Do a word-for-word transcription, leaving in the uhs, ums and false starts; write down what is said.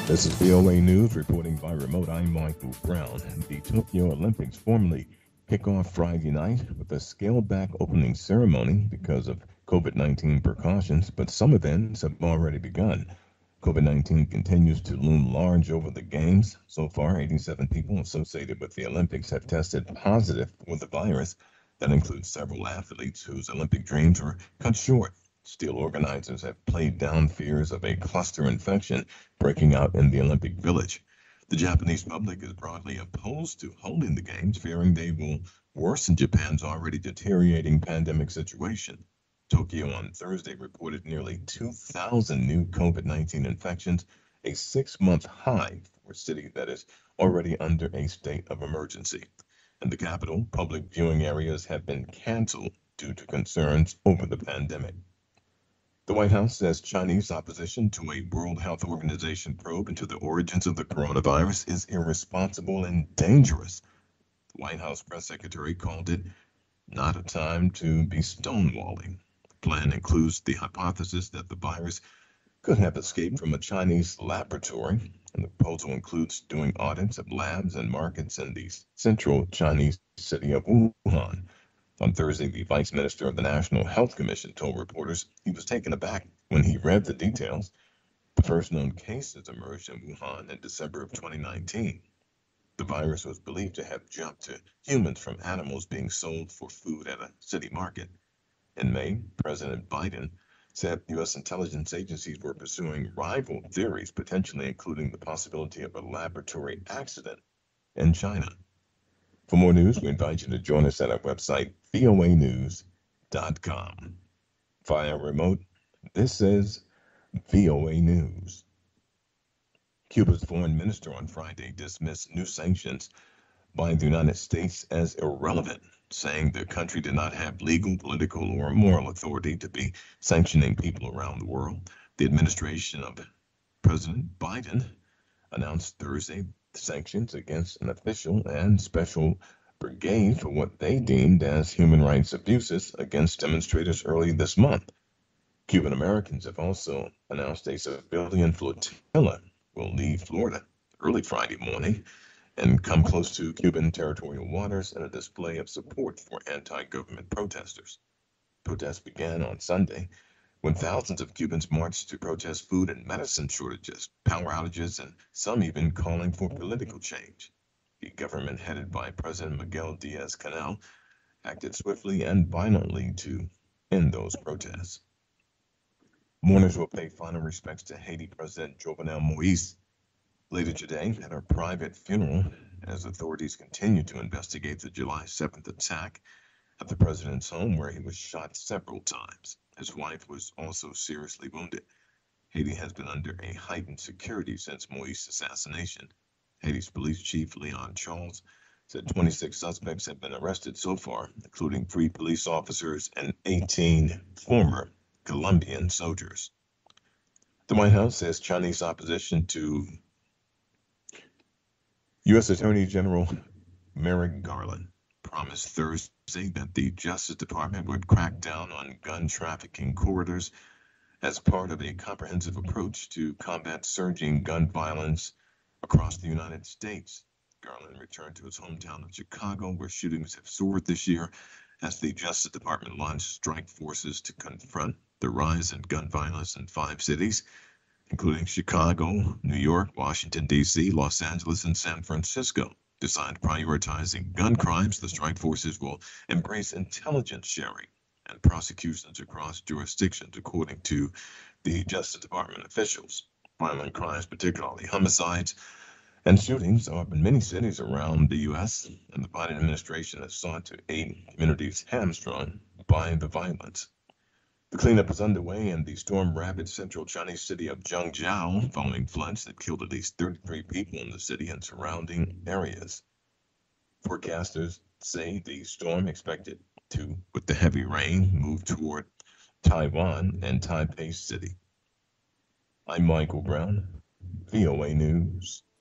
This is V O A News reporting by remote. I'm Michael Brown. The Tokyo Olympics formally kick off Friday night with a scaled back opening ceremony because of COVID nineteen precautions, but some events have already begun. COVID nineteen continues to loom large over the Games. So far, eighty-seven people associated with the Olympics have tested positive with the virus. That includes several athletes whose Olympic dreams were cut short. Still, organizers have played down fears of a cluster infection breaking out in the Olympic Village. The Japanese public is broadly opposed to holding the Games, fearing they will worsen Japan's already deteriorating pandemic situation. Tokyo on Thursday reported nearly two thousand new COVID nineteen infections, a six month high for a city that is already under a state of emergency. In the capital, public viewing areas have been canceled due to concerns over the pandemic. The White House says Chinese opposition to a World Health Organization probe into the origins of the coronavirus is irresponsible and dangerous. The White House press secretary called it not a time to be stonewalling. The plan includes the hypothesis that the virus could have escaped from a Chinese laboratory, and the proposal includes doing audits of labs and markets in the central Chinese city of Wuhan. On Thursday, the vice minister of the National Health Commission told reporters he was taken aback when he read the details. The first known cases emerged in Wuhan in December of twenty nineteen. The virus was believed to have jumped to humans from animals being sold for food at a city market. In May, President Biden said U S intelligence agencies were pursuing rival theories, potentially including the possibility of a laboratory accident in China. For more news, we invite you to join us at our website, V O A news dot com. Via remote, this is V O A News. Cuba's foreign minister on Friday dismissed new sanctions by the United States as irrelevant, saying the country did not have legal, political, or moral authority to be sanctioning people around the world. The administration of President Biden announced Thursday sanctions against an official and special brigade for what they deemed as human rights abuses against demonstrators early this month. Cuban Americans have also announced a civilian flotilla will leave Florida early Friday morning and come close to Cuban territorial waters in a display of support for anti-government protesters. Protests began on Sunday when thousands of Cubans marched to protest food and medicine shortages, power outages, and some even calling for political change. The government headed by President Miguel Diaz-Canel acted swiftly and violently to end those protests. Mourners will pay final respects to Haiti President Jovenel Moise later today at a private funeral as authorities continue to investigate the July seventh attack at the president's home where he was shot several times. His wife was also seriously wounded. Haiti has been under a heightened security since Moise's assassination. Haiti's police chief, Leon Charles, said twenty-six suspects have been arrested so far, including three police officers and eighteen former Colombian soldiers. The White House says Chinese opposition to U S Attorney General Merrick Garland promised Thursday that the Justice Department would crack down on gun trafficking corridors as part of a comprehensive approach to combat surging gun violence across the United States. Garland returned to his hometown of Chicago, where shootings have soared this year as the Justice Department launched strike forces to confront the rise in gun violence in five cities, including Chicago, New York, Washington, D C, Los Angeles, and San Francisco. Besides prioritizing gun crimes, the strike forces will embrace intelligence sharing and prosecutions across jurisdictions, according to the Justice Department officials. Violent crimes, particularly homicides and shootings, are up in many cities around the U S, and the Biden administration has sought to aid communities hamstrung by the violence. The cleanup is underway in the storm-ravaged central Chinese city of Zhengzhou following floods that killed at least thirty-three people in the city and surrounding areas. Forecasters say the storm expected to, with the heavy rain, move toward Taiwan and Taipei City. I'm Michael Brown, V O A News.